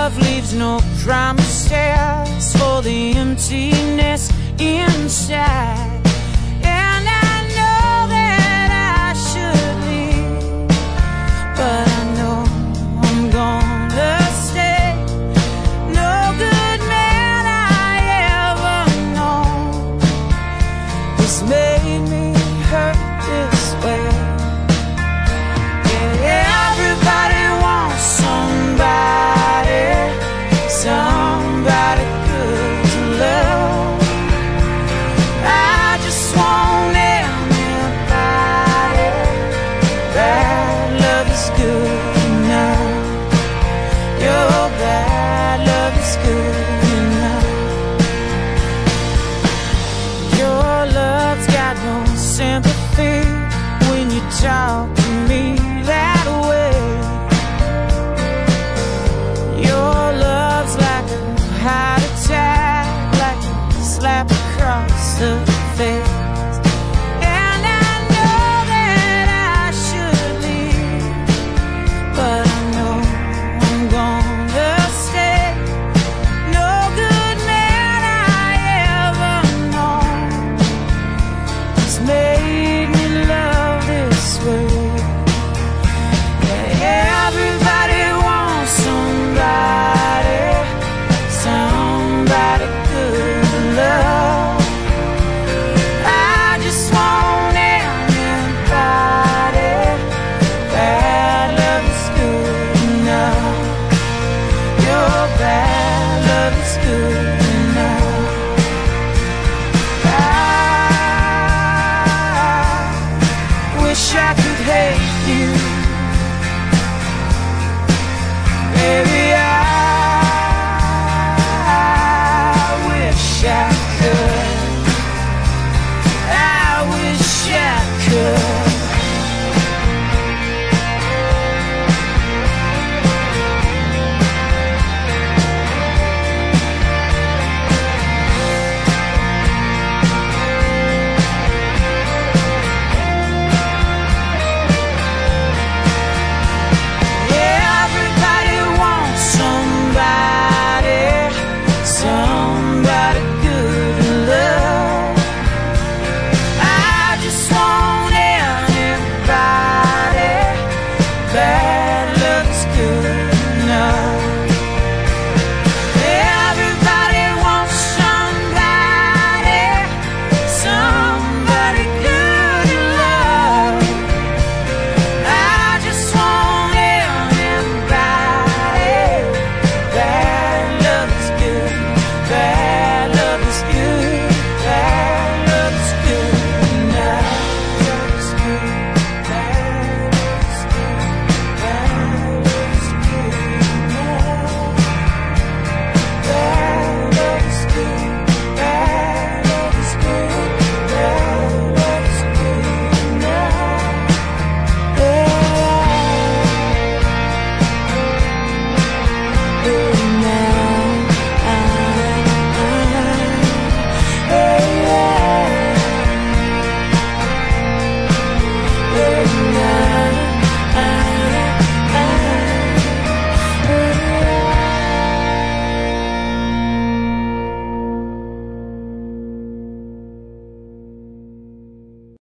love leaves no promises for the emptiness inside. And I know that I should leave, but I know I'm gonna stay. No good man I ever known has made me hurt this way. Yeah, everybody wants somebody, somebody good to love. I just want anybody that love is good enough. Your bad love is good enough. Your love's got no sympathy when you talk to me that way. Your love's like a heart attack, like a slap across the face. And I know that I should leave, but I know I'm gonna stay. No good man I ever known has made me love this way. Yeah, everybody wants somebody, somebody good to love. I just want anybody that love is good enough. Your bad love is good